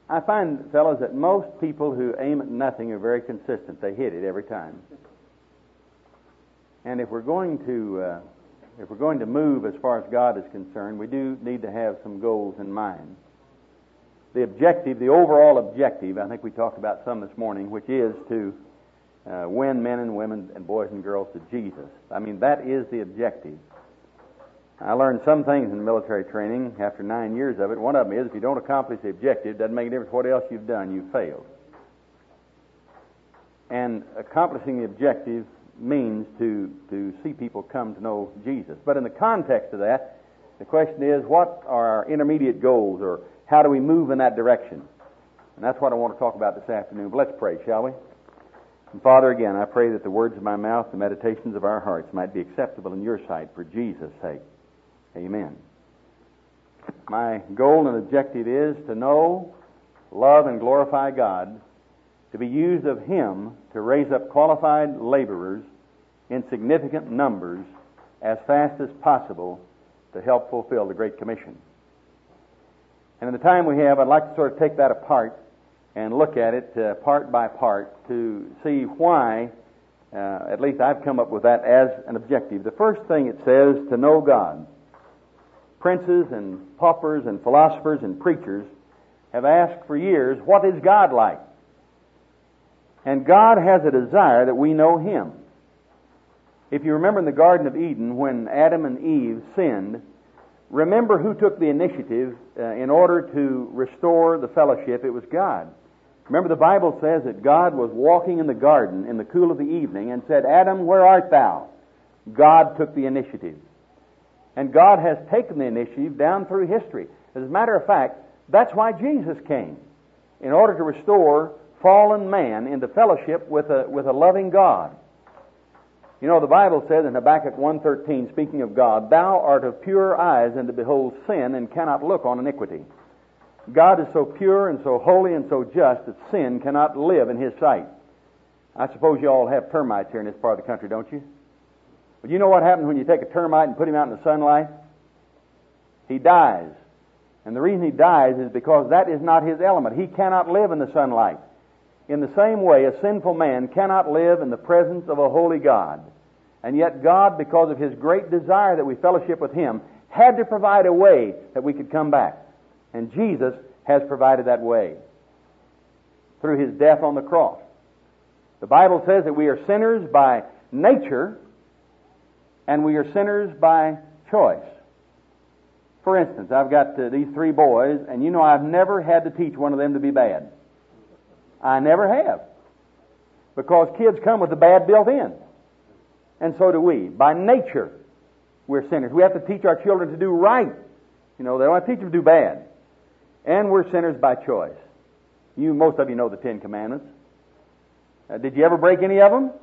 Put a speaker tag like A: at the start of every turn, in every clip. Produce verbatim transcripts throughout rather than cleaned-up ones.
A: I find, fellows, that most people who aim at nothing are very consistent. They hit it every time. And if we're going to, uh, if we're going to move as far as God is concerned, we do need to have some goals in mind. The objective, the overall objective, I think we talked about some this morning, which is to uh, win men and women and boys and girls to Jesus. I mean, that is the objective. I learned some things in military training after nine years of it. One of them is if you don't accomplish the objective, it doesn't make a difference what else you've done, you've failed. And accomplishing the objective means to, to see people come to know Jesus. But in the context of that, the question is, what are our intermediate goals, or how do we move in that direction? And that's what I want to talk about this afternoon. But let's pray, shall we? And Father, again, I pray that the words of my mouth, the meditations of our hearts might be acceptable in your sight for Jesus' sake. Amen. My goal and objective is to know, love, and glorify God, to be used of Him to raise up qualified laborers in significant numbers as fast as possible to help fulfill the Great Commission. And in the time we have, I'd like to sort of take that apart and look at it uh, part by part to see why, uh, at least I've come up with that as an objective. The first thing it says, to know God. Princes and paupers and philosophers and preachers have asked for years, what is God like? And God has a desire that we know Him. If you remember in the Garden of Eden when Adam and Eve sinned, remember who took the initiative uh, in order to restore the fellowship. It was God. Remember, the Bible says that God was walking in the garden in the cool of the evening and said, Adam, where art thou? God took the initiative. And God has taken the initiative down through history. As a matter of fact, that's why Jesus came, in order to restore fallen man into fellowship with a, with a loving God. You know, the Bible says in Habakkuk one thirteen, speaking of God, Thou art of pure eyes and to behold sin and cannot look on iniquity. God is so pure and so holy and so just that sin cannot live in His sight. I suppose you all have termites here in this part of the country, don't you? But you know what happens when you take a termite and put him out in the sunlight? He dies. And the reason he dies is because that is not his element. He cannot live in the sunlight. In the same way, a sinful man cannot live in the presence of a holy God. And yet God, because of His great desire that we fellowship with Him, had to provide a way that we could come back. And Jesus has provided that way through His death on the cross. The Bible says that we are sinners by nature, and we are sinners by choice. For instance, I've got uh, these three boys, and you know I've never had to teach one of them to be bad. I never have. Because kids come with the bad built in. And so do we. By nature, we're sinners. We have to teach our children to do right. You know, they don't have to teach them to do bad. And we're sinners by choice. You, most of you know the Ten Commandments. Uh, did you ever break any of them?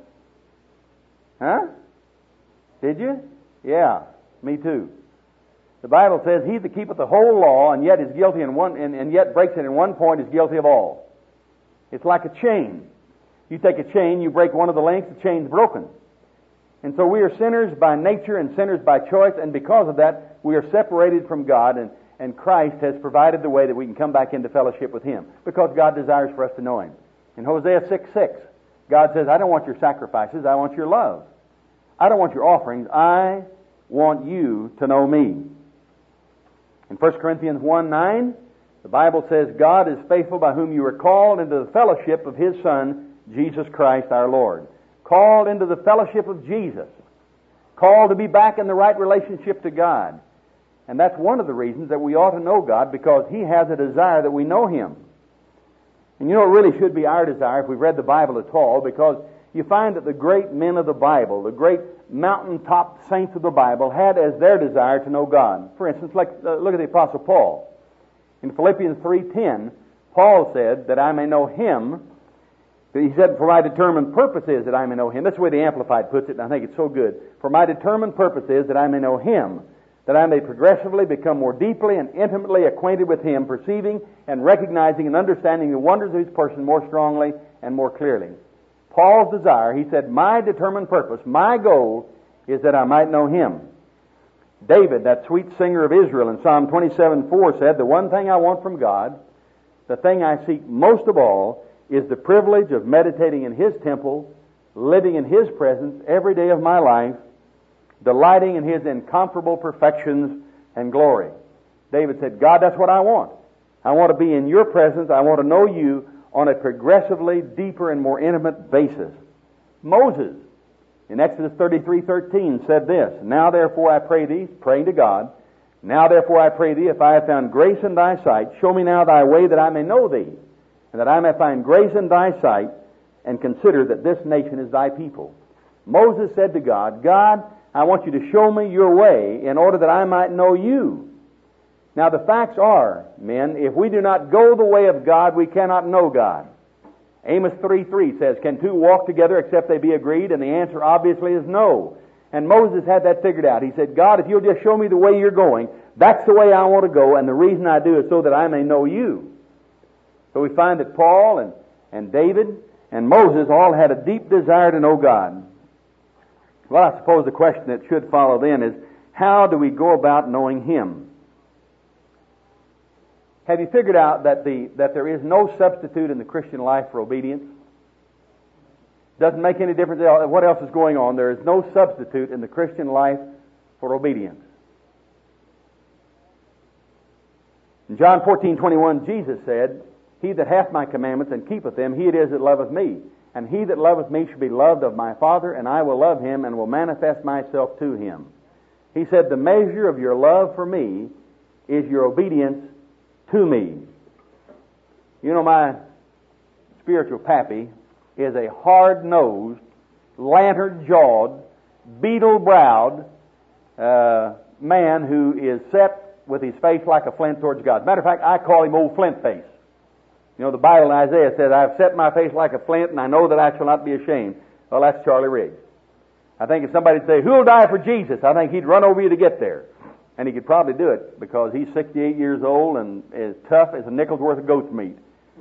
A: Huh? Did you? Yeah, me too. The Bible says, He that keepeth the whole law and yet is guilty in one, and, and yet breaks it in one point is guilty of all. It's like a chain. You take a chain, you break one of the links, the chain's broken. And so we are sinners by nature and sinners by choice, and because of that, we are separated from God, and, and Christ has provided the way that we can come back into fellowship with Him, because God desires for us to know Him. In Hosea six six, God says, I don't want your sacrifices, I want your love. I don't want your offerings, I want you to know me. In First Corinthians one nine, the Bible says, God is faithful by whom you were called into the fellowship of His Son, Jesus Christ our Lord. Called into the fellowship of Jesus. Called to be back in the right relationship to God. And that's one of the reasons that we ought to know God, because He has a desire that we know Him. And you know, it really should be our desire if we've read the Bible at all, because you find that the great men of the Bible, the great mountaintop saints of the Bible, had as their desire to know God. For instance, like uh, look at the Apostle Paul. In Philippians three ten, Paul said that I may know Him. He said, for my determined purpose is that I may know Him. That's the way the Amplified puts it, and I think it's so good. For my determined purpose is that I may know Him, that I may progressively become more deeply and intimately acquainted with Him, perceiving and recognizing and understanding the wonders of His person more strongly and more clearly. Paul's desire, he said, my determined purpose, my goal, is that I might know Him. David, that sweet singer of Israel, in Psalm twenty-seven four said, the one thing I want from God the thing I seek most of all is the privilege of meditating in His temple, living in His presence every day of my life, delighting in His incomparable perfections and glory. David said, God, that's what I want. I want to be in Your presence. I want to know You on a progressively deeper and more intimate basis. Moses, in Exodus thirty-three thirteen, said this, Now therefore I pray Thee, praying to God, Now therefore I pray Thee, if I have found grace in Thy sight, show me now Thy way that I may know Thee, and that I may find grace in Thy sight, and consider that this nation is Thy people. Moses said to God, God, I want You to show me Your way in order that I might know You. Now the facts are, men, if we do not go the way of God, we cannot know God. Amos three three says, Can two walk together except they be agreed? And the answer obviously is no. And Moses had that figured out. He said, God, if You'll just show me the way You're going, that's the way I want to go, and the reason I do is so that I may know You. So we find that Paul and, and David and Moses all had a deep desire to know God. Well, I suppose the question that should follow then is, how do we go about knowing Him? Have you figured out that the that there is no substitute in the Christian life for obedience? Doesn't make any difference what else is going on. There is no substitute in the Christian life for obedience. In John fourteen twenty-one, Jesus said, He that hath my commandments and keepeth them, he it is that loveth me. And he that loveth me shall be loved of my Father, and I will love him and will manifest myself to him. He said, the measure of your love for me is your obedience to me. You know, my spiritual pappy is a hard-nosed, lantern-jawed, beetle-browed uh, man who is set with his face like a flint towards God. As a matter of fact, I call him Old Flint Face. You know, the Bible in Isaiah says, I have set my face like a flint, and I know that I shall not be ashamed. Well, that's Charlie Riggs. I think if somebody would say, who'll die for Jesus? I think he'd run over you to get there. And he could probably do it because he's sixty-eight years old and as tough as a nickel's worth of goat's meat.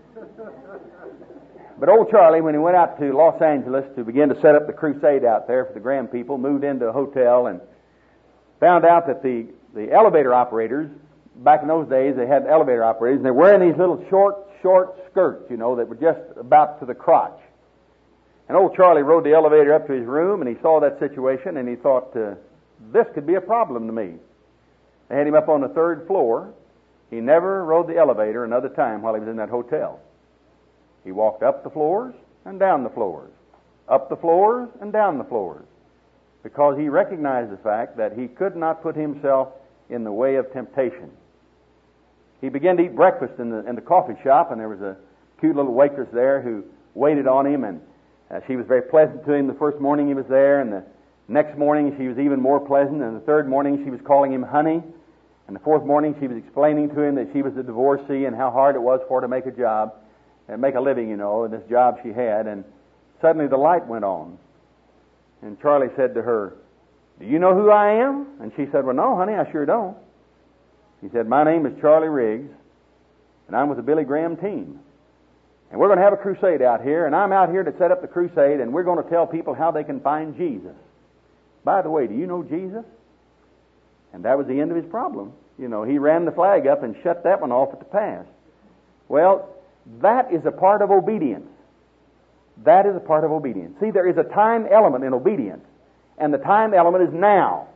A: But old Charlie, when he went out to Los Angeles to begin to set up the crusade out there for the Graham people, moved into a hotel and found out that the, the elevator operators, back in those days, they had elevator operators, and they're wearing these little short, short skirts, you know, that were just about to the crotch. And old Charlie rode the elevator up to his room, and he saw that situation, and he thought, uh, this could be a problem to me. They had him up on the third floor. He never rode the elevator another time while he was in that hotel. He walked up the floors and down the floors, up the floors and down the floors, because he recognized the fact that he could not put himself in the way of temptation. He began to eat breakfast in the in the coffee shop, and there was a cute little waitress there who waited on him, and uh, she was very pleasant to him the first morning he was there, and the next morning she was even more pleasant, and the third morning she was calling him honey, and the fourth morning she was explaining to him that she was a divorcee and how hard it was for her to make a job, and make a living, you know, in this job she had. And suddenly the light went on, and Charlie said to her, do you know who I am? And she said, well, no, honey, I sure don't. He said, my name is Charlie Riggs, and I'm with the Billy Graham team. And we're going to have a crusade out here, and I'm out here to set up the crusade, and we're going to tell people how they can find Jesus. By the way, do you know Jesus? And that was the end of his problem. You know, he ran the flag up and shut that one off at the pass. Well, that is a part of obedience. That is a part of obedience. See, there is a time element in obedience, and the time element is now.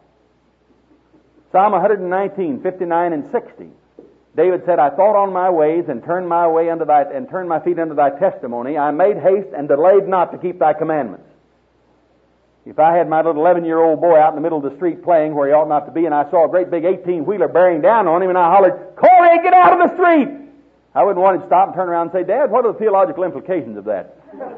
A: Psalm one nineteen, fifty-nine and sixty. David said, I thought on my ways and turned my way unto thy and turned my feet unto thy testimony. I made haste and delayed not to keep thy commandments. If I had my little eleven-year-old boy out in the middle of the street playing where he ought not to be, and I saw a great big eighteen-wheeler bearing down on him, and I hollered, Corey, get out of the street! I wouldn't want him to stop and turn around and say, Dad, what are the theological implications of that?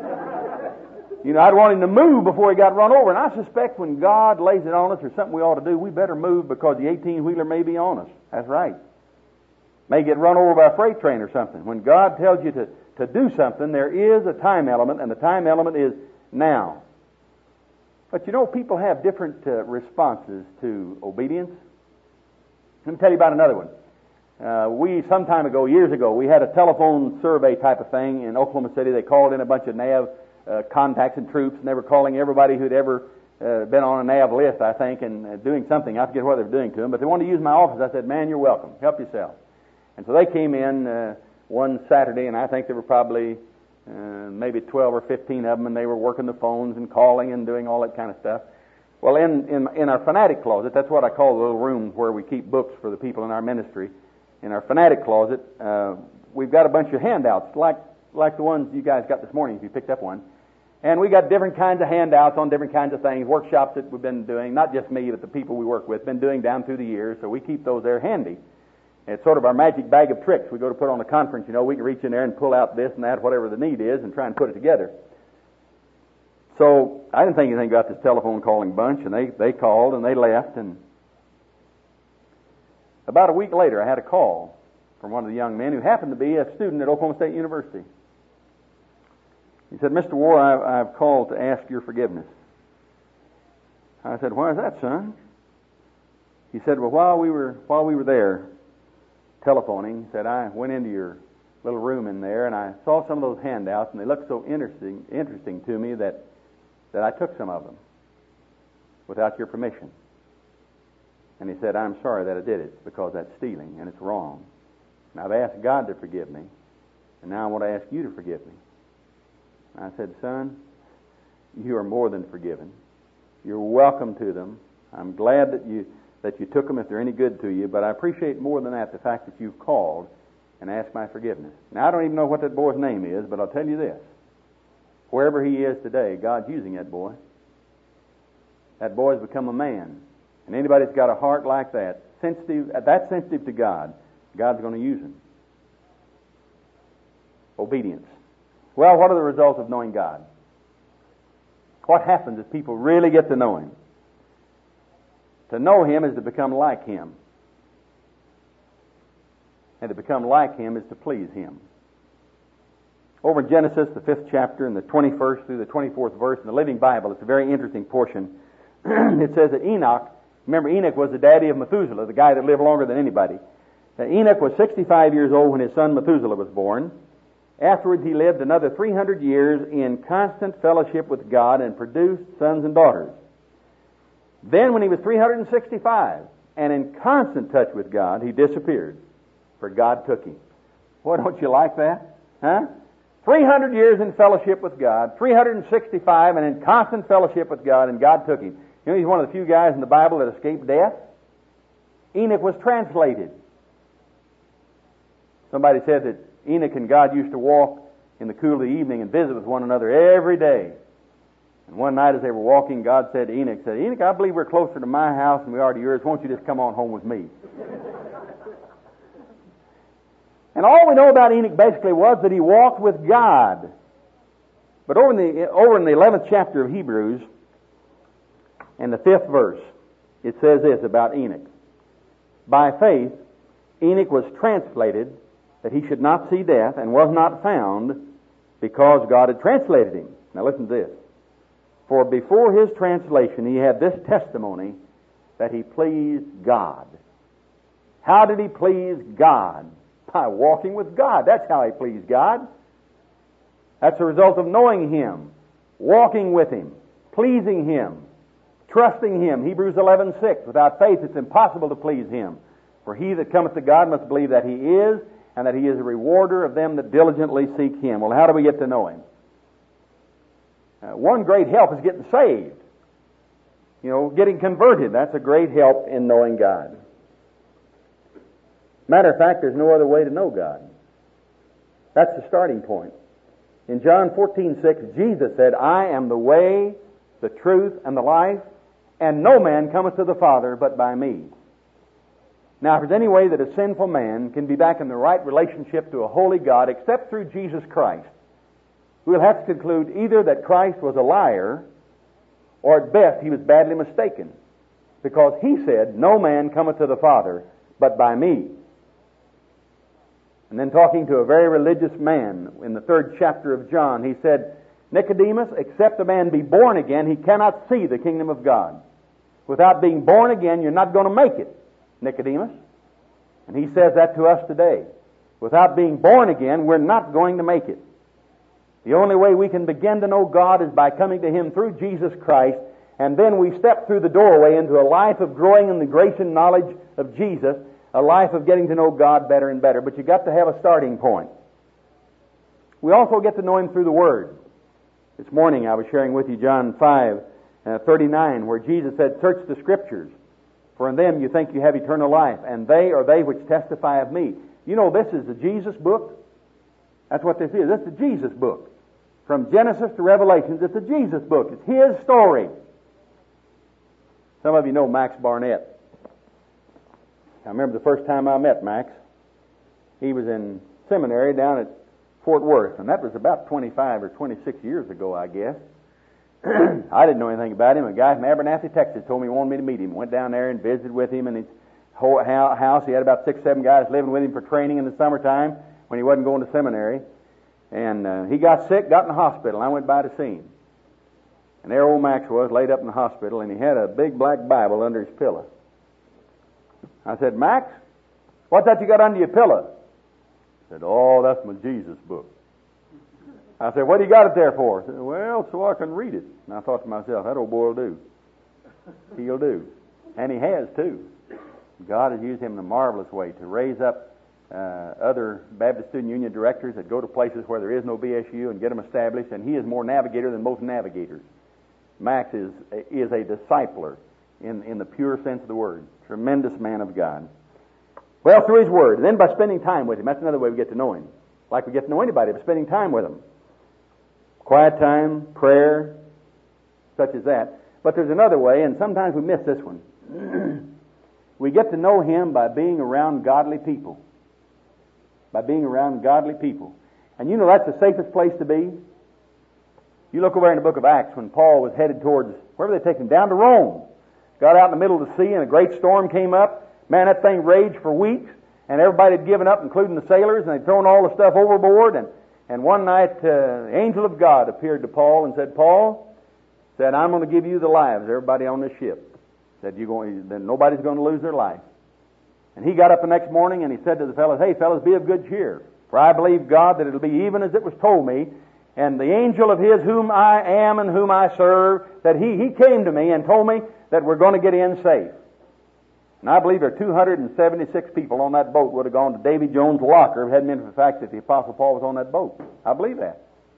A: You know, I'd want him to move before he got run over. And I suspect when God lays it on us or something we ought to do, we better move because the eighteen-wheeler may be on us. That's right. May get run over by a freight train or something. When God tells you to, to do something, there is a time element, and the time element is now. But you know, people have different uh, responses to obedience. Let me tell you about another one. Uh, we, some time ago, years ago, we had a telephone survey type of thing in Oklahoma City. They called in a bunch of N A V uh, contacts and troops, and they were calling everybody who'd ever uh, been on a N A V list, I think, and uh, doing something. I forget what they were doing to them, but they wanted to use my office. I said, man, you're welcome. Help yourself. And so they came in uh, one Saturday, and I think there were probably uh, maybe twelve or fifteen of them, and they were working the phones and calling and doing all that kind of stuff. Well, in, in, in our fanatic closet, that's what I call the little room where we keep books for the people in our ministry. In our fanatic closet, uh, we've got a bunch of handouts, like like the ones you guys got this morning, if you picked up one. And we got different kinds of handouts on different kinds of things, workshops that we've been doing, not just me, but the people we work with, been doing down through the years, so we keep those there handy. It's sort of our magic bag of tricks. We go to put on a conference, you know, we can reach in there and pull out this and that, whatever the need is, and try and put it together. So I didn't think anything about this telephone calling bunch, and they, they called and they left, and about a week later I had a call from one of the young men who happened to be a student at Oklahoma State University. He said, "Mister Warr, I, I've called to ask your forgiveness." I said, "Why is that, son?" He said, "Well, while we were while we were there telephoning," he said, "I went into your little room in there and I saw some of those handouts, and they looked so interesting interesting to me that that I took some of them without your permission." And he said, "I'm sorry that I did it, because that's stealing and it's wrong. And I've asked God to forgive me, and now I want to ask you to forgive me." I said, "Son, you are more than forgiven. You're welcome to them. I'm glad that you that you took them if they're any good to you, but I appreciate more than that the fact that you've called and asked my forgiveness." Now, I don't even know what that boy's name is, but I'll tell you this. Wherever he is today, God's using that boy. That boy's become a man. And anybody that's got a heart like that, sensitive, that sensitive to God, God's going to use him. Obedience. Well, what are the results of knowing God? What happens if people really get to know Him? To know Him is to become like Him. And to become like Him is to please Him. Over in Genesis, the fifth chapter, in the twenty-first through the twenty-fourth verse in the Living Bible, it's a very interesting portion. It says that Enoch, remember Enoch was the daddy of Methuselah, the guy that lived longer than anybody. Now, Enoch was sixty-five years old when his son Methuselah was born. Afterwards, he lived another three hundred years in constant fellowship with God and produced sons and daughters. Then, when he was three hundred sixty-five and in constant touch with God, he disappeared, for God took him. Boy, don't you like that? Huh? three hundred years in fellowship with God, three hundred sixty-five and in constant fellowship with God, and God took him. You know, he's one of the few guys in the Bible that escaped death. Enoch was translated. Somebody said that Enoch and God used to walk in the cool of the evening and visit with one another every day. And one night as they were walking, God said to Enoch, said, "Enoch, I believe we're closer to my house than we are to yours. Won't you just come on home with me?" And all we know about Enoch basically was that he walked with God. But over in the, over in the eleventh chapter of Hebrews, and the fifth verse, it says this about Enoch. "By faith, Enoch was translated that he should not see death, and was not found, because God had translated him." Now listen to this. "For before his translation he had this testimony, that he pleased God." How did he please God? By walking with God. That's how he pleased God. That's the result of knowing Him, walking with Him, pleasing Him, trusting Him. Hebrews eleven six, "Without faith it's impossible to please Him. For he that cometh to God must believe that He is, and that He is a rewarder of them that diligently seek Him." Well, how do we get to know Him? Uh, one great help is getting saved. You know, getting converted. That's a great help in knowing God. Matter of fact, there's no other way to know God. That's the starting point. In John fourteen six, Jesus said, "I am the way, the truth, and the life, and no man cometh to the Father but by me." Now, if there's any way that a sinful man can be back in the right relationship to a holy God except through Jesus Christ, we'll have to conclude either that Christ was a liar, or at best he was badly mistaken, because He said, "No man cometh to the Father but by me." And then talking to a very religious man in the third chapter of John, he said, "Nicodemus, except a man be born again, he cannot see the kingdom of God." Without being born again, you're not going to make it, Nicodemus. And he says that to us today. Without being born again, we're not going to make it. The only way we can begin to know God is by coming to Him through Jesus Christ, and then we step through the doorway into a life of growing in the grace and knowledge of Jesus, a life of getting to know God better and better. But you've got to have a starting point. We also get to know Him through the Word. This morning I was sharing with you John five thirty-nine, where Jesus said, "Search the Scriptures, for in them you think you have eternal life, and they are they which testify of me." You know, this is the Jesus book. That's what this is. This is the Jesus book. From Genesis to Revelations, it's a Jesus book. It's His story. Some of you know Max Barnett. I remember the first time I met Max. He was in seminary down at Fort Worth, and that was about twenty-five or twenty-six years ago, I guess. I didn't know anything about him. A guy from Abernathy, Texas told me he wanted me to meet him. Went down there and visited with him in his whole house. He had about six, seven guys living with him for training in the summertime when he wasn't going to seminary. And uh, he got sick, got in the hospital, and I went by to see him. And there old Max was, laid up in the hospital, and he had a big black Bible under his pillow. I said, "Max, what's that you got under your pillow?" He said, "Oh, that's my Jesus book." I said, "What do you got it there for?" He said, "Well, so I can read it." And I thought to myself, that old boy will do. He'll do. And he has, too. God has used him in a marvelous way to raise up uh, other Baptist Student Union directors that go to places where there is no B S U and get them established, and he is more navigator than most navigators. Max is, is a discipler in, in the pure sense of the word. Tremendous man of God. Well, through his word. And then by spending time with him. That's another way we get to know him. Like we get to know anybody, by spending time with him. Quiet time, prayer, such as that. But there's another way, and sometimes we miss this one. We get to know him by being around godly people. By being around godly people. And you know that's the safest place to be. You look over in the book of Acts when Paul was headed towards, where were they taking him? Down to Rome. Got out in the middle of the sea and a great storm came up. Man, that thing raged for weeks, and everybody had given up, including the sailors, and they'd thrown all the stuff overboard. And, and one night, uh, the angel of God appeared to Paul and said, "Paul," said, "I'm going to give you the lives of everybody on this ship." Said, "You going? Then nobody's going to lose their life." And he got up the next morning and he said to the fellows, "Hey, fellows, be of good cheer, for I believe God that it'll be even as it was told me. And the angel of His whom I am and whom I serve, that he, he came to me and told me that we're going to get in safe." And I believe there are two hundred seventy-six people on that boat would have gone to Davy Jones' locker if it hadn't been for the fact that the Apostle Paul was on that boat. I believe that.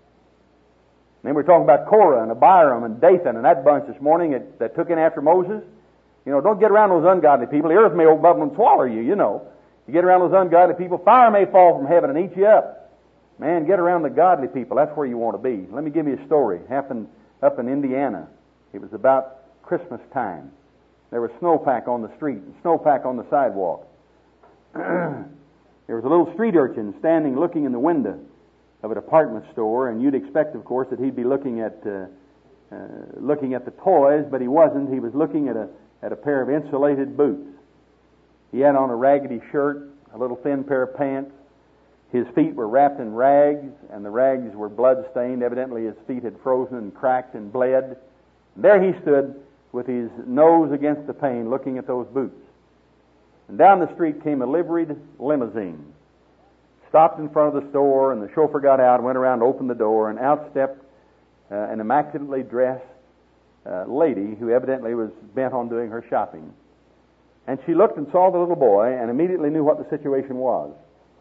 A: And then we're talking about Korah and Abiram and Dathan and that bunch this morning that, that took in after Moses. You know, don't get around those ungodly people. The earth may open up and swallow you, you know. You get around those ungodly people, fire may fall from heaven and eat you up. Man, get around the godly people. That's where you want to be. Let me give you a story. It happened up in Indiana. It was about Christmas time. There was snowpack on the street and snowpack on the sidewalk. There was a little street urchin standing looking in the window of a department store, and you'd expect, of course, that he'd be looking at uh, uh, looking at the toys, but he wasn't. He was looking at a at a pair of insulated boots. He had on a raggedy shirt, a little thin pair of pants. His feet were wrapped in rags, and the rags were blood-stained. Evidently his feet had frozen and cracked and bled. And there he stood with his nose against the pane looking at those boots. And down the street came a liveried limousine. Stopped in front of the store, and the chauffeur got out, went around, opened the door, and out stepped uh, an immaculately dressed uh, lady who evidently was bent on doing her shopping. And she looked and saw the little boy and immediately knew what the situation was.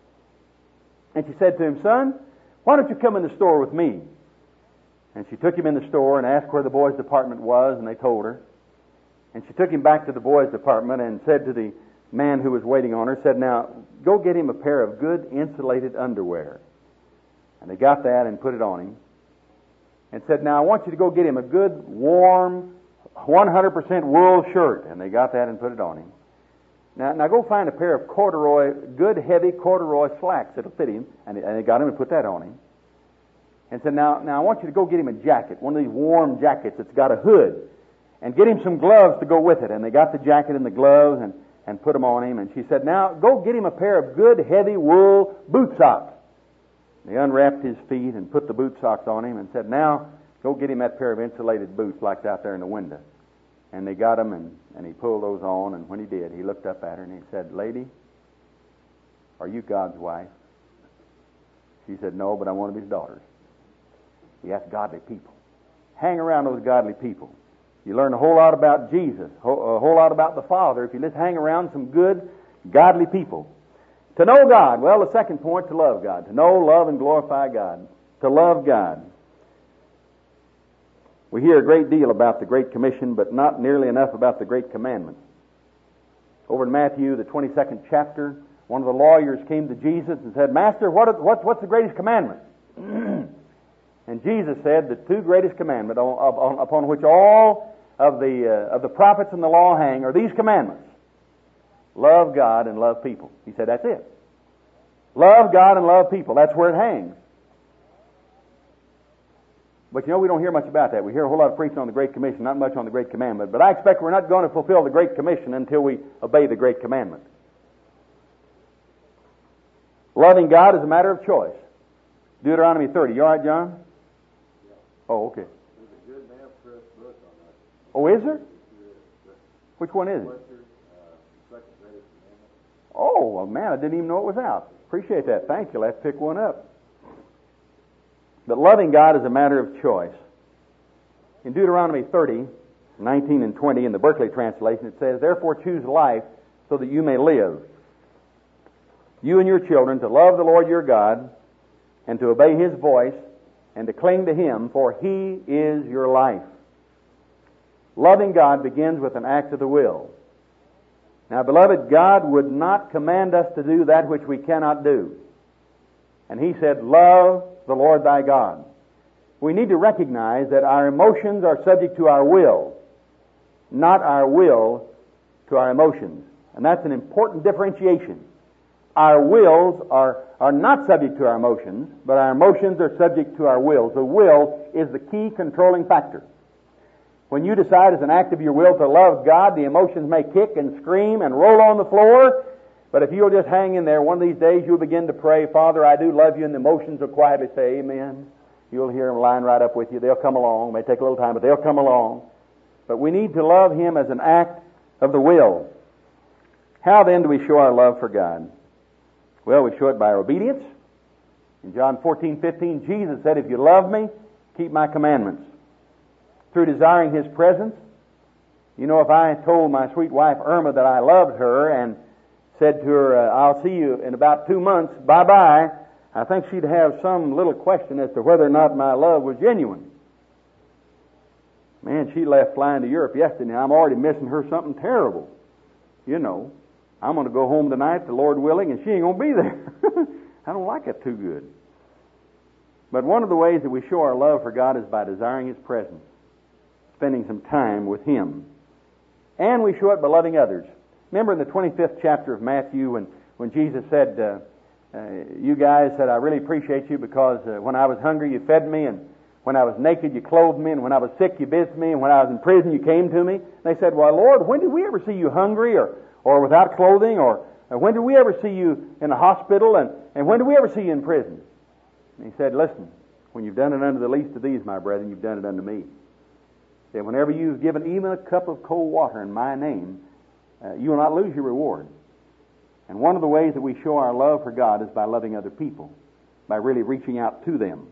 A: And she said to him, "Son, why don't you come in the store with me?" And she took him in the store and asked where the boys' department was, and they told her. And she took him back to the boys' department and said to the man who was waiting on her, said, "Now, go get him a pair of good insulated underwear." And they got that and put it on him. And said, "Now, I want you to go get him a good, warm, one hundred percent wool shirt." And they got that and put it on him. Now, now go find a pair of corduroy, good, heavy corduroy slacks that'll fit him. And they, and they got him and put that on him. And said, now, now I want you to go get him a jacket, one of these warm jackets that's got a hood. And get him some gloves to go with it. And they got the jacket and the gloves and, and put them on him. And she said, "Now, go get him a pair of good, heavy wool boot socks." They unwrapped his feet and put the boot socks on him and said, "Now, go get him that pair of insulated boots like out there in the window." And they got him, and, and he pulled those on, and when he did, he looked up at her and he said, "Lady, are you God's wife?" She said, "No, but I'm one of His daughters." He asked godly people. Hang around those godly people. You learn a whole lot about Jesus, a whole lot about the Father, if you just hang around some good, godly people. To know God. Well, the second point, to love God. To know, love, and glorify God. To love God. We hear a great deal about the Great Commission, but not nearly enough about the Great Commandment. Over in Matthew, the twenty-second chapter, one of the lawyers came to Jesus and said, Master, what, are, what what's the greatest commandment? And Jesus said, the two greatest commandments upon, upon which all of the, uh, of the prophets and the law hang are these commandments. Love God and love people. He said, that's it. Love God and love people. That's where it hangs. But you know, we don't hear much about that. We hear a whole lot of preaching on the Great Commission, not much on the Great Commandment. But I expect we're not going to fulfill the Great Commission until we obey the Great Commandment. Loving God is a matter of choice. Deuteronomy thirty. You all right, John? Yeah. Oh, okay. There's a good press book on that. Oh, is there? Which one is it? Oh, well, man, I didn't even know it was out. Appreciate that. Thank you. Let's pick one up. But loving God is a matter of choice. In Deuteronomy thirty, nineteen and twenty, in the Berkeley translation, it says, Therefore choose life so that you may live, you and your children, to love the Lord your God, and to obey His voice, and to cling to Him, for He is your life. Loving God begins with an act of the will. Now, beloved, God would not command us to do that which we cannot do. And He said, love the Lord thy God. We need to recognize that our emotions are subject to our will, not our will to our emotions. And that's an important differentiation. Our wills are, are not subject to our emotions, but our emotions are subject to our wills. The will is the key controlling factor. When you decide as an act of your will to love God, the emotions may kick and scream and roll on the floor, but if you'll just hang in there, one of these days you'll begin to pray, Father, I do love you, and the emotions will quietly say, Amen. You'll hear them line right up with you. They'll come along. It may take a little time, but they'll come along. But we need to love Him as an act of the will. How then do we show our love for God? Well, we show it by our obedience. In John fourteen fifteen, Jesus said, If you love me, keep my commandments. Through desiring His presence. You know, if I told my sweet wife Irma that I loved her and said to her, uh, I'll see you in about two months, bye-bye, I think she'd have some little question as to whether or not my love was genuine. Man, she left flying to Europe yesterday. I'm already missing her something terrible. You know, I'm going to go home tonight, the Lord willing, and she ain't going to be there. I don't like it too good. But one of the ways that we show our love for God is by desiring His presence, spending some time with Him. And we show it by loving others. Remember in the twenty-fifth chapter of Matthew when, when Jesus said, uh, uh, you guys said, I really appreciate you because uh, when I was hungry you fed me, and when I was naked you clothed me, and when I was sick you visited me, and when I was in prison you came to me. They said, well, Lord, when did we ever see you hungry or, or without clothing, or, or when did we ever see you in a hospital, and, and when did we ever see you in prison? And He said, listen, when you've done it unto the least of these, my brethren, you've done it unto me. That whenever you've given even a cup of cold water in my name, uh, you will not lose your reward. And one of the ways that we show our love for God is by loving other people, by really reaching out to them.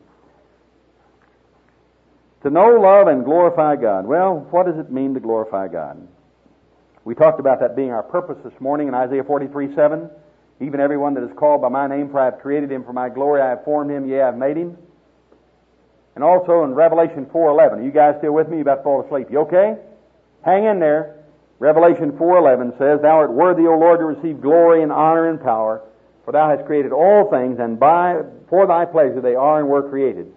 A: To know, love, and glorify God. Well, what does it mean to glorify God? We talked about that being our purpose this morning in Isaiah forty-three seven. Even everyone that is called by my name, for I have created him for my glory, I have formed him, yea, I have made him. And also in Revelation four eleven. Are you guys still with me? You about to fall asleep. You okay? Hang in there. Revelation four eleven says, Thou art worthy, O Lord, to receive glory and honor and power, for Thou hast created all things, and by for Thy pleasure they are and were created.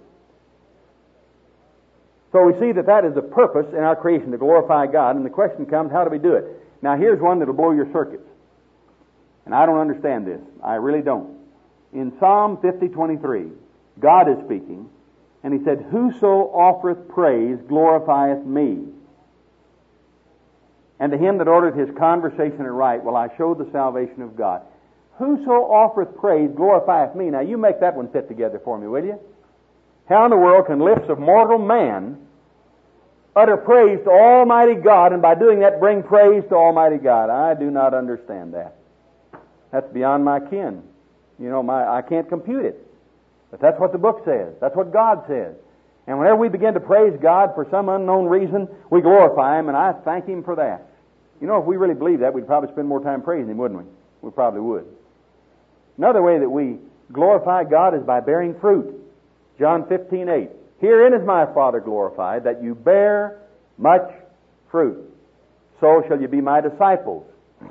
A: So we see that that is the purpose in our creation, to glorify God. And the question comes, how do we do it? Now here's one that will blow your circuits. And I don't understand this. I really don't. In Psalm fifty twenty-three, God is speaking, and He said, Whoso offereth praise glorifieth me. And to him that ordereth his conversation aright will I show the salvation of God. Whoso offereth praise glorifieth me. Now you make that one fit together for me, will you? How in the world can lips of mortal man utter praise to Almighty God, and by doing that bring praise to Almighty God? I do not understand that. That's beyond my ken. You know, my I can't compute it. But that's what the book says. That's what God says. And whenever we begin to praise God for some unknown reason, we glorify Him, and I thank Him for that. You know, if we really believed that, we'd probably spend more time praising Him, wouldn't we? We probably would. Another way that we glorify God is by bearing fruit. John fifteen eight. Herein is my Father glorified, that you bear much fruit. So shall you be my disciples.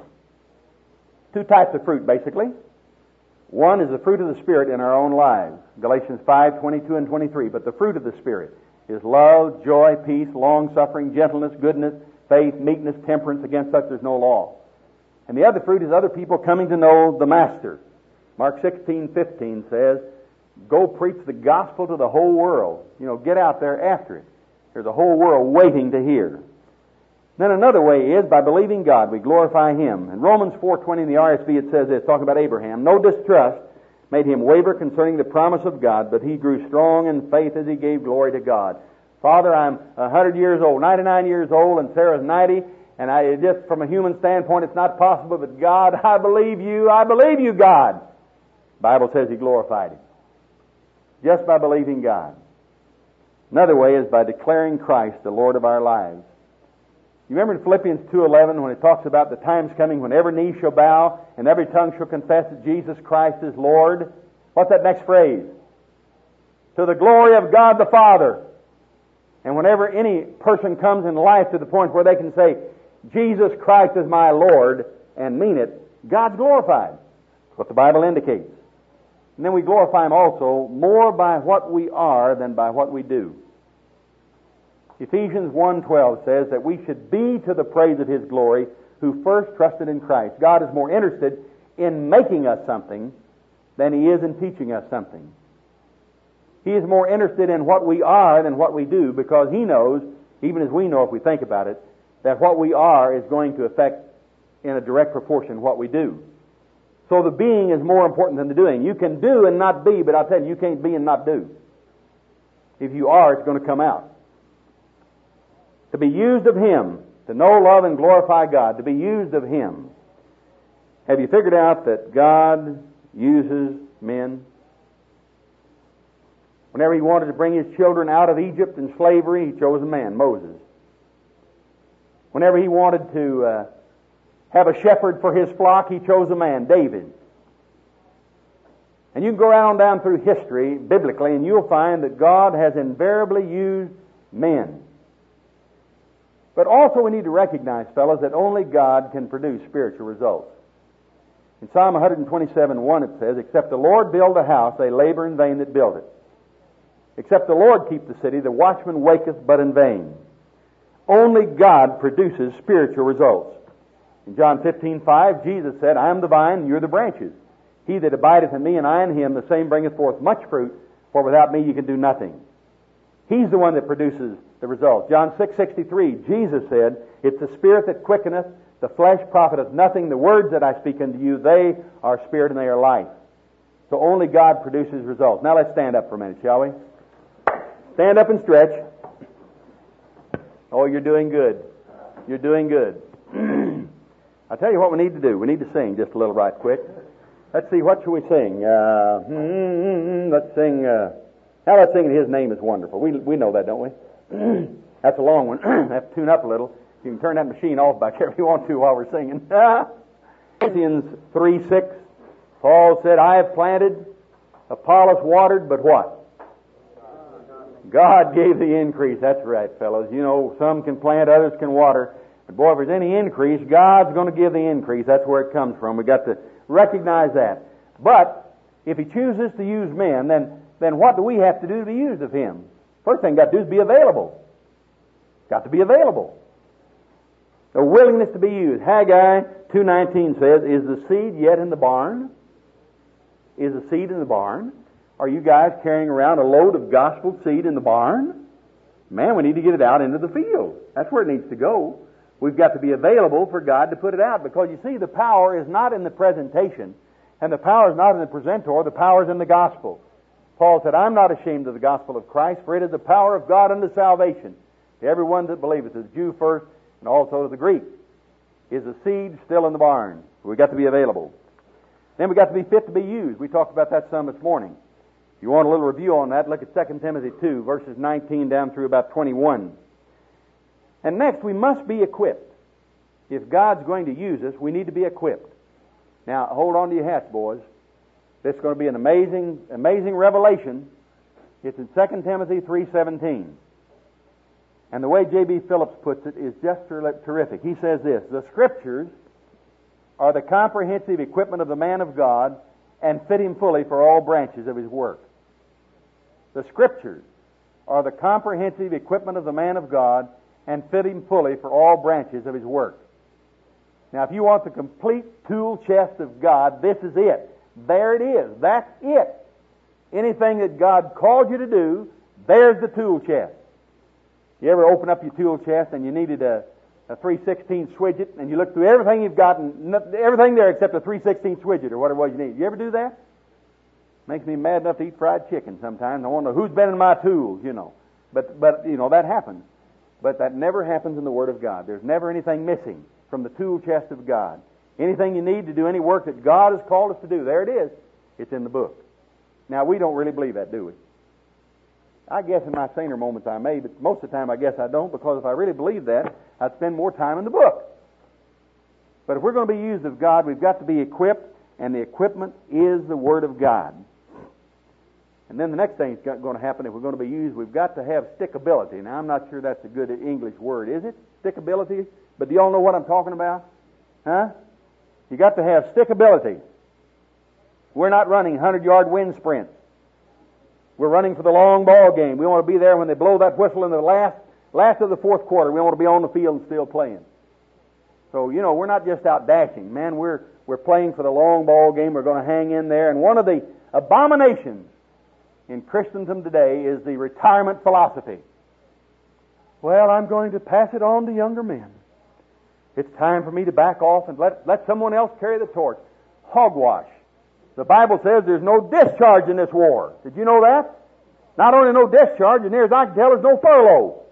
A: Two types of fruit, basically. One is the fruit of the Spirit in our own lives. Galatians five twenty-two and twenty-three. But the fruit of the Spirit is love, joy, peace, long-suffering, gentleness, goodness, faith, meekness, temperance. Against such there's no law. And the other fruit is other people coming to know the Master. Mark sixteen fifteen says, go preach the gospel to the whole world. You know, get out there after it. There's a whole world waiting to hear. Then another way is by believing God, we glorify Him. In Romans four twenty in the R S V it says this, talking about Abraham, no distrust made him waver concerning the promise of God, but he grew strong in faith as he gave glory to God. Father, I'm a hundred years old, ninety-nine years old, and Sarah's ninety, and I just from a human standpoint it's not possible, but God, I believe you, I believe you, God. The Bible says he glorified Him. Just by believing God. Another way is by declaring Christ the Lord of our lives. You remember in Philippians two eleven when it talks about the times coming when every knee shall bow and every tongue shall confess that Jesus Christ is Lord? What's that next phrase? To the glory of God the Father. And whenever any person comes in life to the point where they can say, Jesus Christ is my Lord, and mean it, God's glorified. That's what the Bible indicates. And then we glorify Him also more by what we are than by what we do. Ephesians one twelve says that we should be to the praise of His glory who first trusted in Christ. God is more interested in making us something than He is in teaching us something. He is more interested in what we are than what we do, because He knows, even as we know if we think about it, that what we are is going to affect in a direct proportion what we do. So the being is more important than the doing. You can do and not be, but I'll tell you, you can't be and not do. If you are, it's going to come out. To be used of Him, to know, love, and glorify God, to be used of Him. Have you figured out that God uses men? Whenever He wanted to bring His children out of Egypt and slavery, He chose a man, Moses. Whenever He wanted to uh, have a shepherd for His flock, He chose a man, David. And you can go around down through history, biblically, and you'll find that God has invariably used men. But also we need to recognize, fellows, that only God can produce spiritual results. In Psalm one twenty-seven one it says, except the Lord build a house, they labor in vain that build it. Except the Lord keep the city, the watchman waketh but in vain. Only God produces spiritual results. In John fifteen five, Jesus said, I am the vine, and you're the branches. He that abideth in me, and I in him, the same bringeth forth much fruit, for without me you can do nothing. He's the one that produces the results. John six sixty-three, Jesus said, it's the Spirit that quickeneth, the flesh profiteth nothing. The words that I speak unto you, they are spirit and they are life. So only God produces results. Now let's stand up for a minute, shall we? Stand up and stretch. Oh, you're doing good. You're doing good. I'll tell you what we need to do. We need to sing just a little right quick. Let's see, what shall we sing? Uh, mm, let's sing, uh, how about singing His Name is Wonderful? We we know that, don't we? That's a long one. I have to tune up a little. You can turn that machine off back there if you want to while we're singing. Corinthians three six, Paul said, I have planted, Apollos watered, but what? God gave the increase. That's right, fellows. You know, some can plant, others can water. But boy, if there's any increase, God's going to give the increase. That's where it comes from. We've got to recognize that. But if He chooses to use men, then, then what do we have to do to be used of Him? First thing I've got to do is be available. Got to be available. A willingness to be used. Haggai two nineteen says, is the seed yet in the barn? Is the seed in the barn? Are you guys carrying around a load of gospel seed in the barn? Man, we need to get it out into the field. That's where it needs to go. We've got to be available for God to put it out, because you see, the power is not in the presentation, and the power is not in the presenter, the power is in the gospel. Paul said, I'm not ashamed of the gospel of Christ, for it is the power of God unto salvation to everyone that believeth, to the Jew first, and also to the Greek. Is the seed still in the barn? We've got to be available. Then we've got to be fit to be used. We talked about that some this morning. If you want a little review on that, look at Second Timothy two, verses nineteen down through about twenty-one. And next, we must be equipped. If God's going to use us, we need to be equipped. Now, hold on to your hats, boys. This is going to be an amazing, amazing revelation. It's in Second Timothy three seventeen. And the way J B Phillips puts it is just terrific. He says this: the Scriptures are the comprehensive equipment of the man of God and fit him fully for all branches of his work. The Scriptures are the comprehensive equipment of the man of God and fit him fully for all branches of his work. Now, if you want the complete tool chest of God, this is it. There it is. That's it. Anything that God called you to do, there's the tool chest. You ever open up your tool chest and you needed a, a three sixteenths widget, and you look through everything you've got, and everything there except a three sixteenths widget or whatever it was you need. You ever do that? Makes me mad enough to eat fried chicken sometimes. I wonder who's been in my tools, you know. But, but you know, that happens. But that never happens in the Word of God. There's never anything missing from the tool chest of God. Anything you need to do any work that God has called us to do, there it is. It's in the book. Now, we don't really believe that, do we? I guess in my saner moments I may, but most of the time I guess I don't, because if I really believed that, I'd spend more time in the book. But if we're going to be used of God, we've got to be equipped, and the equipment is the Word of God. And then the next thing that's going to happen, if we're going to be used, we've got to have stickability. Now, I'm not sure that's a good English word, is it? Stickability? But do y'all know what I'm talking about? Huh? You got to have stickability. We're not running hundred-yard wind sprints. We're running for the long ball game. We want to be there when they blow that whistle in the last last of the fourth quarter. We want to be on the field and still playing. So, you know, we're not just out dashing. Man, we're we're playing for the long ball game. We're going to hang in there. And one of the abominations in Christendom today is the retirement philosophy. Well, I'm going to pass it on to younger men. It's time for me to back off and let, let someone else carry the torch. Hogwash. The Bible says there's no discharge in this war. Did you know that? Not only no discharge, as near as I can tell, there's no furlough.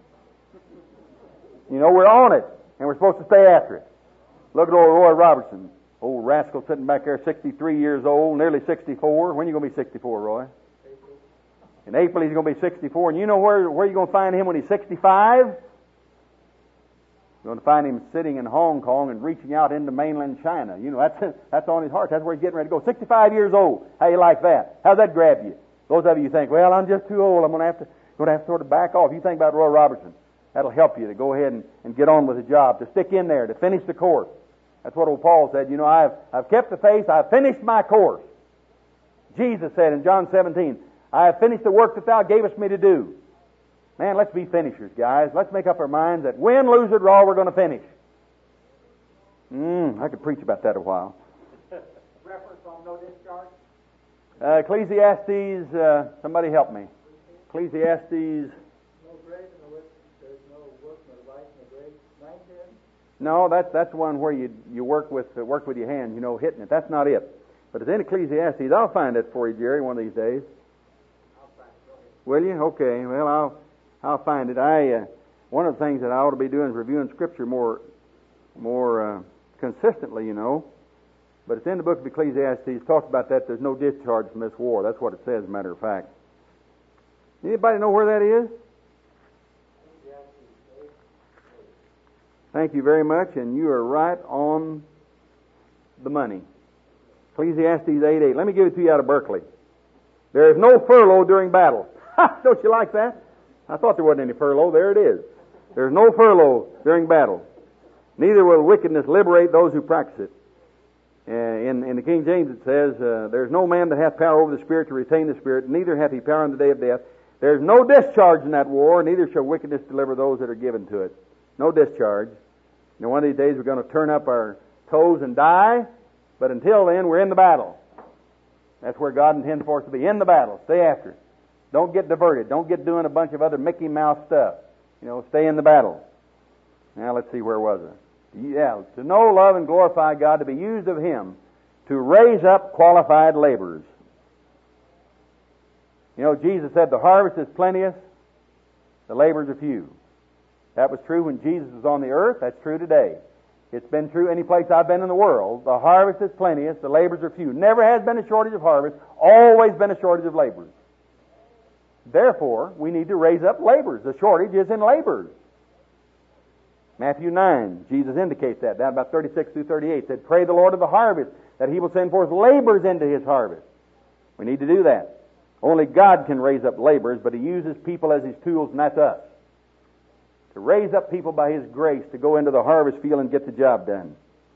A: You know, we're on it, and we're supposed to stay after it. Look at old Roy Robertson. Old rascal sitting back there, sixty-three years old, nearly sixty-four. When are you going to be sixty-four, Roy? In April he's going to be sixty-four. And you know where, where you're going to find him when he's sixty-five? You're going to find him sitting in Hong Kong and reaching out into mainland China. You know, that's that's on his heart. That's where he's getting ready to go. sixty-five years old. How you like that? How's that grab you? Those of you think, well, I'm just too old. I'm going to have to going to have to sort of back off. You think about Roy Robertson. That'll help you to go ahead and, and get on with the job, to stick in there, to finish the course. That's what old Paul said. You know, I've I've kept the faith. I've finished my course. Jesus said in John seventeen, I have finished the work that thou gavest me to do. Man, let's be finishers, guys. Let's make up our minds that win, lose, or draw, we're going to finish. Mm, I could preach about that a while.
B: Reference on no discharge?
A: Uh, Ecclesiastes, uh, somebody help me. Ecclesiastes.
B: No grave in the which there's no work, no life in the grave. Nine ten?
A: No, that's that's one where you you work with uh, work with your hands, you know, hitting it. That's not it. But it's in Ecclesiastes. I'll find it for you, Jerry, one of these days.
B: I'll find it. Go ahead.
A: Will you? Okay. Well, I'll I'll find it. I uh, one of the things that I ought to be doing is reviewing Scripture more more uh, consistently, you know. But it's in the book of Ecclesiastes. It talks about that. There's no discharge from this war. That's what it says, as a matter of fact. Anybody know where that is? Thank you very much, and you are right on the money. Ecclesiastes eight eight. Let me give it to you out of Berkeley. There is no furlough during battle. Don't you like that? I thought there wasn't any furlough. There it is. There is no furlough during battle. Neither will wickedness liberate those who practice it. Uh, in, in the King James it says, uh, there is no man that hath power over the Spirit to retain the Spirit, neither hath he power in the day of death. There is no discharge in that war, neither shall wickedness deliver those that are given to it. No discharge. You know, one of these days we're going to turn up our toes and die, but until then we're in the battle. That's where God intends for us to be, in the battle. Stay after it. Don't get diverted. Don't get doing a bunch of other Mickey Mouse stuff. You know, stay in the battle. Now let's see, where was I? Yeah, to know, love, and glorify God, to be used of Him, to raise up qualified laborers. You know, Jesus said the harvest is plenteous, the laborers are few. That was true when Jesus was on the earth. That's true today. It's been true any place I've been in the world. The harvest is plenteous, the laborers are few. Never has been a shortage of harvest, always been a shortage of laborers. Therefore, we need to raise up laborers. The shortage is in laborers. Matthew nine, Jesus indicates that, down about thirty-six through thirty-eight, said, pray the Lord of the harvest that He will send forth laborers into His harvest. We need to do that. Only God can raise up laborers, but He uses people as His tools, and that's us. To raise up people by His grace to go into the harvest field and get the job done.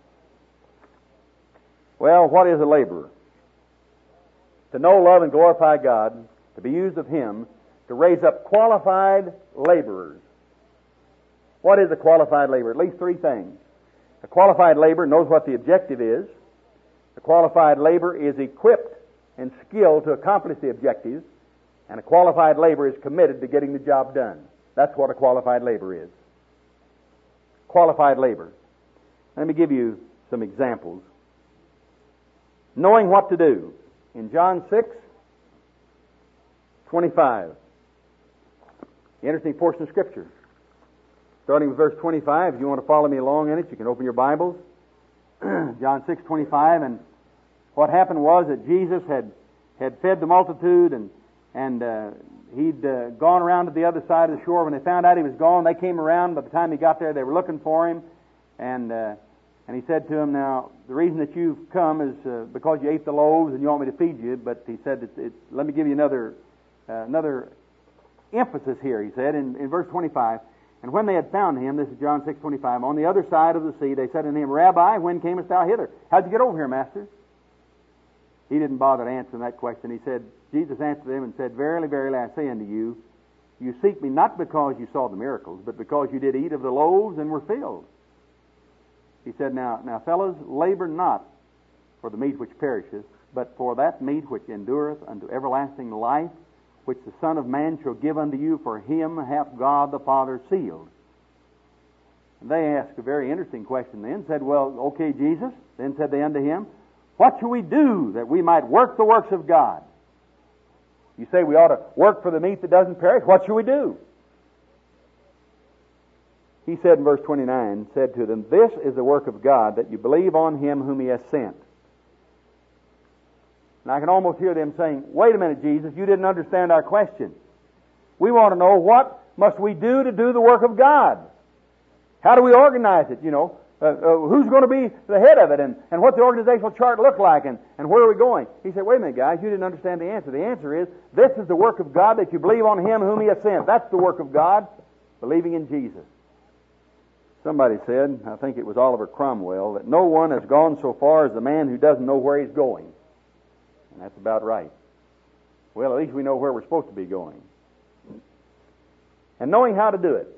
A: Well, what is a laborer? To know, love, and glorify God, to be used of Him, to raise up qualified laborers. What is a qualified laborer? At least three things. A qualified laborer knows what the objective is. A qualified laborer is equipped and skilled to accomplish the objectives. And a qualified laborer is committed to getting the job done. That's what a qualified laborer is. Qualified labor. Let me give you some examples. Knowing what to do. In John six twenty-five. Interesting portion of Scripture. Starting with verse twenty-five, if you want to follow me along in it, you can open your Bibles. John six twenty-five, and what happened was that Jesus had, had fed the multitude, and and uh, he'd uh, gone around to the other side of the shore. When they found out He was gone, they came around. By the time He got there, they were looking for Him, and uh, and He said to them, now, the reason that you've come is uh, because you ate the loaves and you want me to feed you, but He said, it, it, let me give you another uh, another emphasis here, He said, in, in verse twenty-five, and when they had found Him, this is John six twenty-five, on the other side of the sea, they said unto Him, Rabbi, when camest Thou hither? How'd you get over here, Master? He didn't bother to answer that question. He said, Jesus answered them and said, Verily, verily, I say unto you, you seek me not because you saw the miracles, but because you did eat of the loaves and were filled. He said, Now, now, fellows, labor not for the meat which perisheth, but for that meat which endureth unto everlasting life, which the Son of Man shall give unto you, for Him hath God the Father sealed. And they asked a very interesting question then, said, Well, okay, Jesus. Then said they unto Him, What shall we do that we might work the works of God? You say we ought to work for the meat that doesn't perish. What shall we do? He said in verse twenty-nine, said to them, This is the work of God, that you believe on Him whom He has sent. And I can almost hear them saying, Wait a minute, Jesus, you didn't understand our question. We want to know, what must we do to do the work of God? How do we organize it, you know? Uh, uh, who's going to be the head of it, and, and what's the organizational chart look like, and, and where are we going? He said, Wait a minute, guys, you didn't understand the answer. The answer is, this is the work of God, that you believe on Him whom He has sent. That's the work of God, believing in Jesus. Somebody said, I think it was Oliver Cromwell, that no one has gone so far as the man who doesn't know where he's going. And that's about right. Well, at least we know where we're supposed to be going. And knowing how to do it.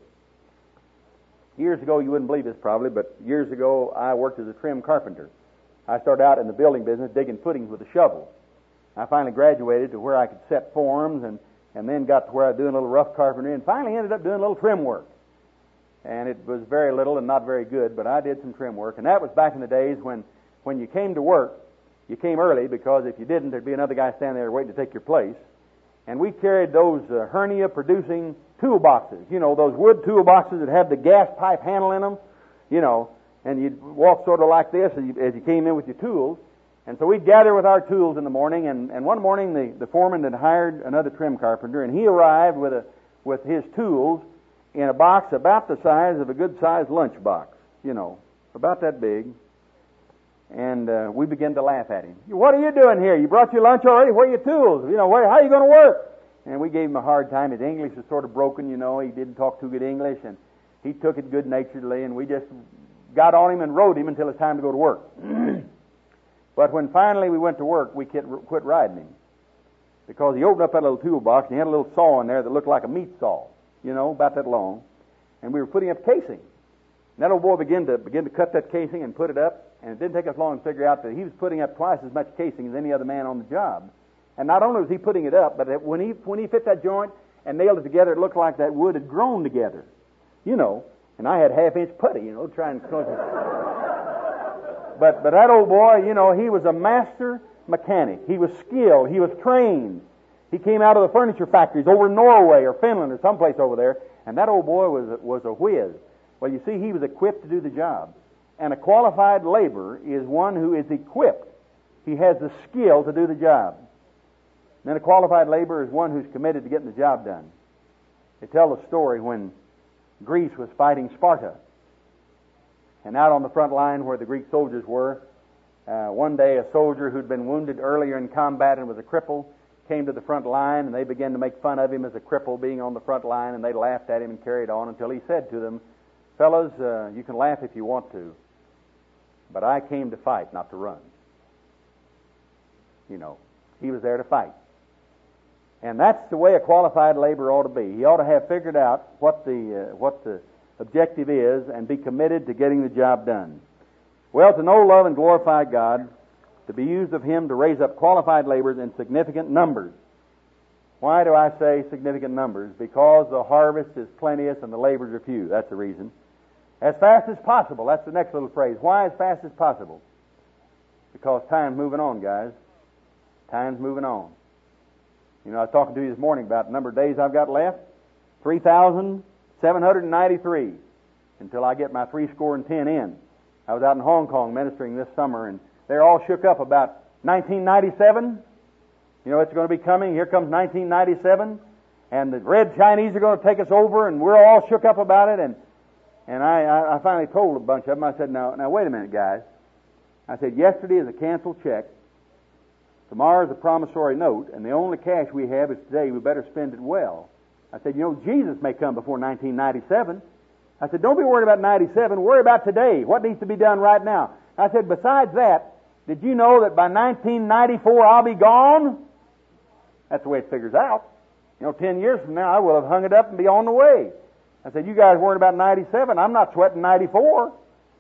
A: Years ago, you wouldn't believe this probably, but years ago I worked as a trim carpenter. I started out in the building business digging footings with a shovel. I finally graduated to where I could set forms, and, and then got to where I was doing a little rough carpentry, and finally ended up doing a little trim work. And it was very little and not very good, but I did some trim work. And that was back in the days when, when you came to work, you came early, because if you didn't, there'd be another guy standing there waiting to take your place. And we carried those uh, hernia-producing toolboxes. You know, those wood toolboxes that had the gas pipe handle in them, you know, and you'd walk sort of like this as you, as you came in with your tools. And so we'd gather with our tools in the morning, and, and one morning the, the foreman had hired another trim carpenter, and he arrived with a with his tools in a box about the size of a good-sized lunch box, you know, about that big. And uh, we began to laugh at him. What are you doing here? You brought your lunch already? Where are your tools? You know, where, how are you going to work? And we gave him a hard time. His English was sort of broken, you know. He didn't talk too good English, and he took it good-naturedly, and we just got on him and rode him until it's time to go to work. But when finally we went to work, we quit, quit riding him, because he opened up that little toolbox, and he had a little saw in there that looked like a meat saw, you know, about that long. And we were putting up casing. And that old boy began to begin to cut that casing and put it up, and it didn't take us long to figure out that he was putting up twice as much casing as any other man on the job. And not only was he putting it up, but when he when he fit that joint and nailed it together, it looked like that wood had grown together, you know. And I had half-inch putty, you know, trying to close it. But but that old boy, you know, he was a master mechanic. He was skilled. He was trained. He came out of the furniture factories over in Norway or Finland or someplace over there, and that old boy was was a whiz. Well, you see, he was equipped to do the job. And a qualified laborer is one who is equipped. He has the skill to do the job. And then a qualified laborer is one who's committed to getting the job done. They tell the story when Greece was fighting Sparta. And out on the front line where the Greek soldiers were, uh, one day a soldier who'd been wounded earlier in combat and was a cripple came to the front line, and they began to make fun of him as a cripple being on the front line, and they laughed at him and carried on until he said to them, "Fellows, uh, you can laugh if you want to, but I came to fight, not to run." You know, he was there to fight. And that's the way a qualified laborer ought to be. He ought to have figured out what the uh, what the objective is and be committed to getting the job done. Well, to know, love, and glorify God, to be used of Him to raise up qualified laborers in significant numbers. Why do I say significant numbers? Because the harvest is plenteous and the laborers are few. That's the reason. As fast as possible. That's the next little phrase. Why as fast as possible? Because time's moving on, guys. Time's moving on. You know, I was talking to you this morning about the number of days I've got left. three thousand seven hundred ninety-three until I get my three score and ten in. I was out in Hong Kong ministering this summer, and they're all shook up about nineteen ninety-seven. You know, it's going to be coming. Here comes nineteen ninety-seven, and the Red Chinese are going to take us over, and we're all shook up about it. And and I, I finally told a bunch of them, I said, now, now wait a minute, guys. I said, yesterday is a canceled check. Tomorrow is a promissory note, and the only cash we have is today. We better spend it well. I said, you know, Jesus may come before nineteen ninety-seven. I said, don't be worried about ninety-seven. Worry about today. What needs to be done right now? I said, besides that, did you know that by nineteen ninety-four I'll be gone? That's the way it figures out. You know, ten years from now I will have hung it up and be on the way. I said, you guys worried about ninety-seven. I'm not sweating ninety-four.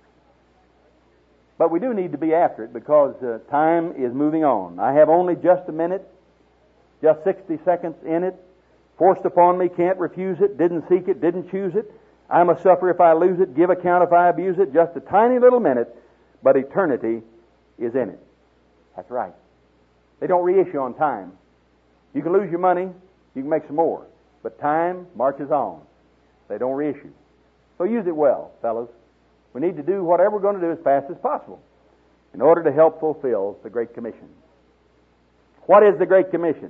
A: But we do need to be after it because uh, time is moving on. I have only just a minute, just sixty seconds in it. Forced upon me, can't refuse it, didn't seek it, didn't choose it. I must suffer if I lose it, give account if I abuse it. Just a tiny little minute, but eternity is in it. That's right. They don't reissue on time. You can lose your money, you can make some more, but time marches on. They don't reissue. So use it well, fellows. We need to do whatever we're going to do as fast as possible in order to help fulfill the Great Commission. What is the Great Commission?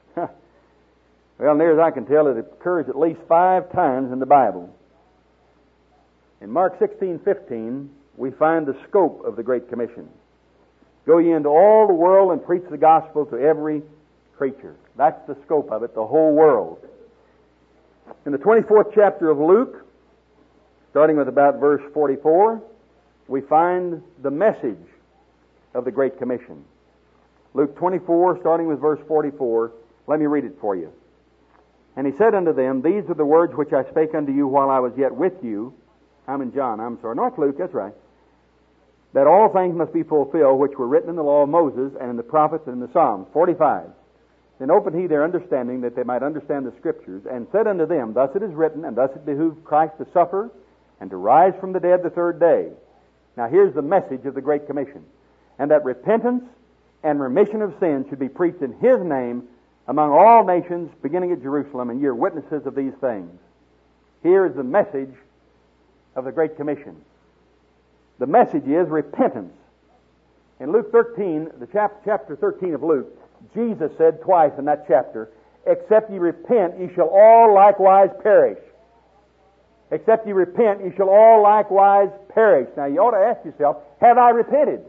A: Well, near as I can tell, it occurs at least five times in the Bible. In Mark sixteen fifteen, we find the scope of the Great Commission. Go ye into all the world and preach the gospel to every creature. That's the scope of it, the whole world. In the twenty-fourth chapter of Luke, starting with about verse forty-four, we find the message of the Great Commission. Luke twenty-four, starting with verse forty-four, let me read it for you. And he said unto them, these are the words which I spake unto you while I was yet with you. I'm in John, I'm sorry. No, it's Luke, that's right. That all things must be fulfilled which were written in the law of Moses and in the prophets and in the Psalms. forty-five. Then opened he their understanding that they might understand the Scriptures, and said unto them, thus it is written, and thus it behooved Christ to suffer and to rise from the dead the third day. Now here's the message of the Great Commission. And that repentance and remission of sins should be preached in His name among all nations, beginning at Jerusalem, and ye are witnesses of these things. Here is the message of the Great Commission. The message is repentance. In Luke thirteen, the chap- chapter thirteen of Luke, Jesus said twice in that chapter, except ye repent, ye shall all likewise perish. Except ye repent, ye shall all likewise perish. Now you ought to ask yourself, have I repented?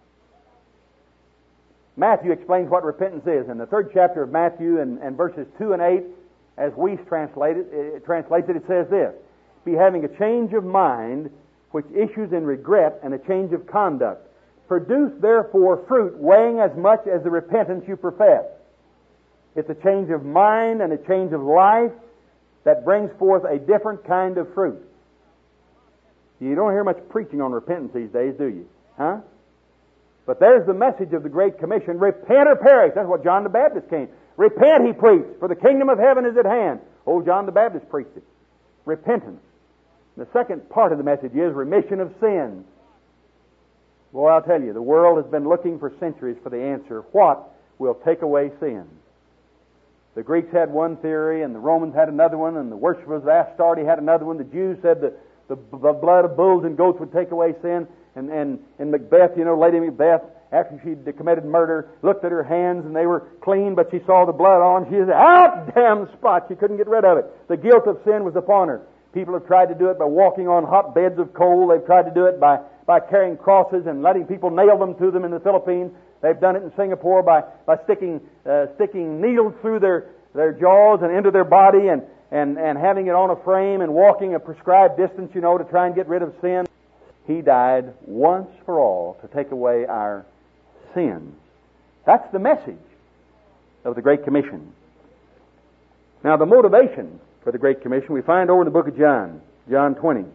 A: Matthew explains what repentance is. In the third chapter of Matthew and, and verses two and eight, as Weiss translated, it, translates it, it says this, be having a change of mind which issues in regret and a change of conduct. Produce therefore fruit weighing as much as the repentance you profess. It's a change of mind and a change of life that brings forth a different kind of fruit. You don't hear much preaching on repentance these days, do you? Huh? But there's the message of the Great Commission. Repent or perish. That's what John the Baptist came. Repent, he preached, for the kingdom of heaven is at hand. Old John the Baptist preached it. Repentance. The second part of the message is remission of sins. Boy, I'll tell you, the world has been looking for centuries for the answer, what will take away sin? The Greeks had one theory, and the Romans had another one, and the worshippers of Astarte had another one. The Jews said that the, the blood of bulls and goats would take away sin. And, and, and Macbeth, you know, Lady Macbeth, after she'd committed murder, looked at her hands, and they were clean, but she saw the blood on. She said, out, damn spot! She couldn't get rid of it. The guilt of sin was upon her. People have tried to do it by walking on hot beds of coal. They've tried to do it by, by carrying crosses and letting people nail them to them in the Philippines. They've done it in Singapore by, by sticking, uh, sticking needles through their, their jaws and into their body and, and, and having it on a frame and walking a prescribed distance, you know, to try and get rid of sin. He died once for all to take away our sins. That's the message of the Great Commission. Now, the motivation for the Great Commission we find over in the book of John, John twenty.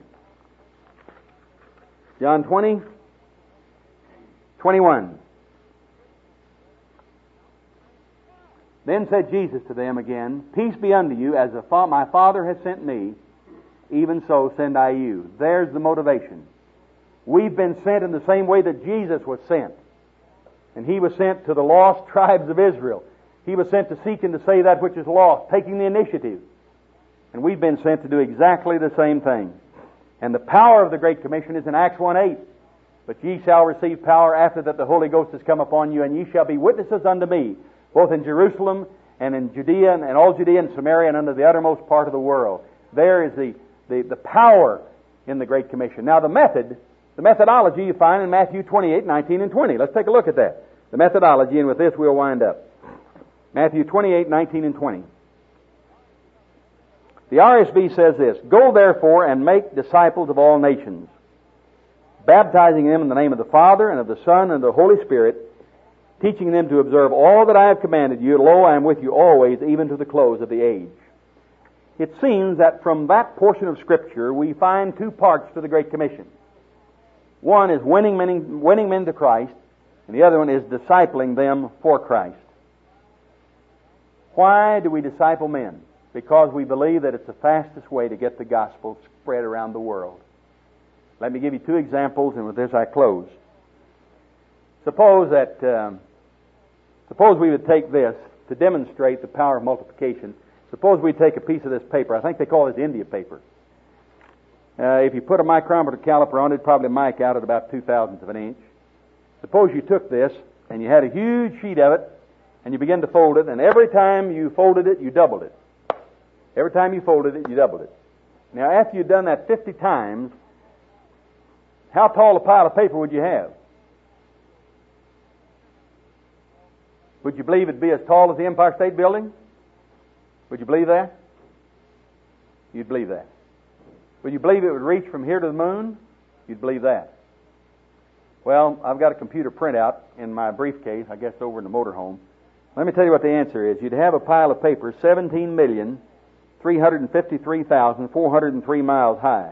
A: John twenty, twenty-one. Then said Jesus to them again, Peace be unto you, as the fa- my Father has sent me, even so send I you. There's the motivation. We've been sent in the same way that Jesus was sent. And He was sent to the lost tribes of Israel. He was sent to seek and to save that which is lost, taking the initiative. And we've been sent to do exactly the same thing. And the power of the Great Commission is in Acts one eight. But ye shall receive power after that the Holy Ghost has come upon you, and ye shall be witnesses unto me, both in Jerusalem and in Judea and all Judea and Samaria and unto the uttermost part of the world. There is the, the, the power in the Great Commission. Now the method, the methodology you find in Matthew twenty-eight, nineteen, and twenty. Let's take a look at that. The methodology, and with this we'll wind up. Matthew twenty-eight, nineteen, and twenty. The R S V says this, Go therefore and make disciples of all nations, baptizing them in the name of the Father and of the Son and of the Holy Spirit, teaching them to observe all that I have commanded you. Lo, I am with you always, even to the close of the age. It seems that from that portion of Scripture we find two parts to the Great Commission. One is winning men, winning men to Christ, and the other one is discipling them for Christ. Why do we disciple men? Because we believe that it's the fastest way to get the gospel spread around the world. Let me give you two examples, and with this I close. Suppose that, um, suppose we would take this to demonstrate the power of multiplication. Suppose we take a piece of this paper. I think they call it India paper. Uh, if you put a micrometer caliper on it, it'd probably mic out at about two thousandths of an inch. Suppose you took this and you had a huge sheet of it, and you began to fold it, and every time you folded it, you doubled it. Every time you folded it, you doubled it. Now, after you'd done that fifty times, how tall a pile of paper would you have? Would you believe it'd be as tall as the Empire State Building? Would you believe that? You'd believe that. Would you believe it would reach from here to the moon? You'd believe that. Well, I've got a computer printout in my briefcase, I guess over in the motorhome. Let me tell you what the answer is. You'd have a pile of paper seventeen million, three hundred fifty-three thousand, four hundred three miles high.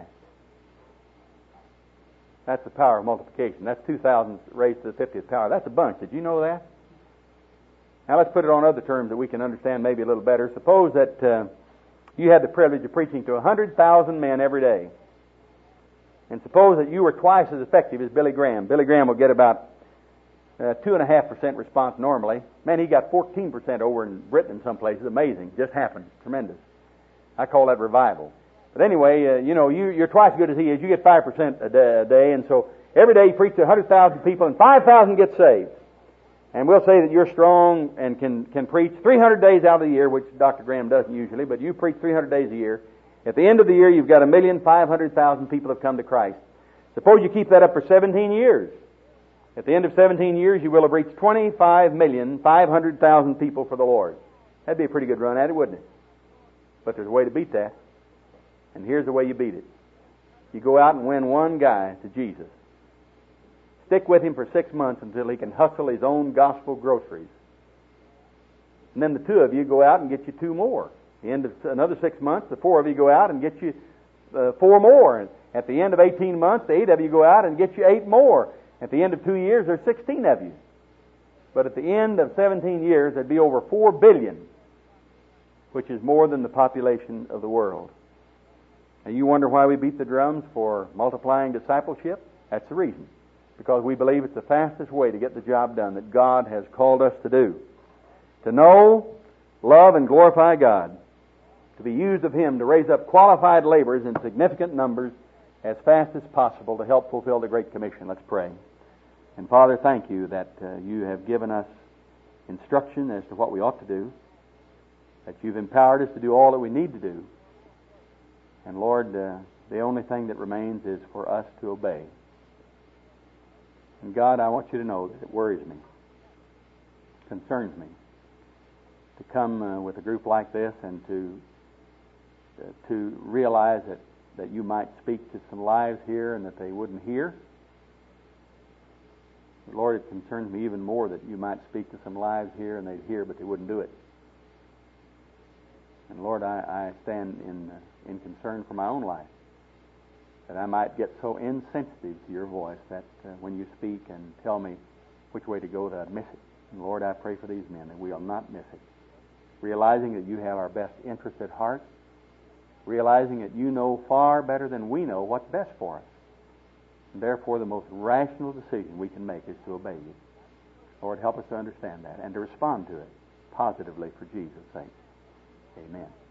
A: That's the power of multiplication. That's two thousand raised to the fiftieth power. That's a bunch. Did you know that? Now let's put it on other terms that we can understand maybe a little better. Suppose that uh, you had the privilege of preaching to one hundred thousand men every day. And suppose that you were twice as effective as Billy Graham. Billy Graham will get about uh, two point five percent response normally. Man, he got fourteen percent over in Britain in some places. Amazing. Just happened. Tremendous. I call that revival. But anyway, uh, you know, you, you're twice as good as he is. You get five percent a day, a day. And so every day you preach to one hundred thousand people and five thousand get saved. And we'll say that you're strong and can, can preach three hundred days out of the year, which Doctor Graham doesn't usually, but you preach three hundred days a year. At the end of the year, you've got a million five hundred thousand people have come to Christ. Suppose you keep that up for seventeen years. At the end of seventeen years, you will have reached twenty-five million five hundred thousand people for the Lord. That'd be a pretty good run at it, wouldn't it? But there's a way to beat that. And here's the way you beat it. You go out and win one guy to Jesus. Stick with him for six months until he can hustle his own gospel groceries. And then the two of you go out and get you two more. At the end of another six months, the four of you go out and get you uh, four more. And at the end of eighteen months, the eight of you go out and get you eight more. At the end of two years, there's sixteen of you. But at the end of seventeen years, there'd be over four billion, which is more than the population of the world. And you wonder why we beat the drums for multiplying discipleship? That's the reason. Because we believe it's the fastest way to get the job done that God has called us to do. To know, love, and glorify God. To be used of Him to raise up qualified laborers in significant numbers as fast as possible to help fulfill the Great Commission. Let's pray. And Father, thank you that uh, you have given us instruction as to what we ought to do, that you've empowered us to do all that we need to do. And Lord, uh, the only thing that remains is for us to obey. And God, I want you to know that it worries me, concerns me, to come uh, with a group like this and to uh, to realize that, that you might speak to some lives here and that they wouldn't hear. But Lord, it concerns me even more that you might speak to some lives here and they'd hear but they wouldn't do it. And Lord, I, I stand in uh, in concern for my own life, that I might get so insensitive to your voice that uh, when you speak and tell me which way to go, that I'd miss it. And Lord, I pray for these men that we'll not miss it, realizing that you have our best interest at heart, realizing that you know far better than we know what's best for us. And therefore, the most rational decision we can make is to obey you. Lord, help us to understand that and to respond to it positively for Jesus' sake. Amen.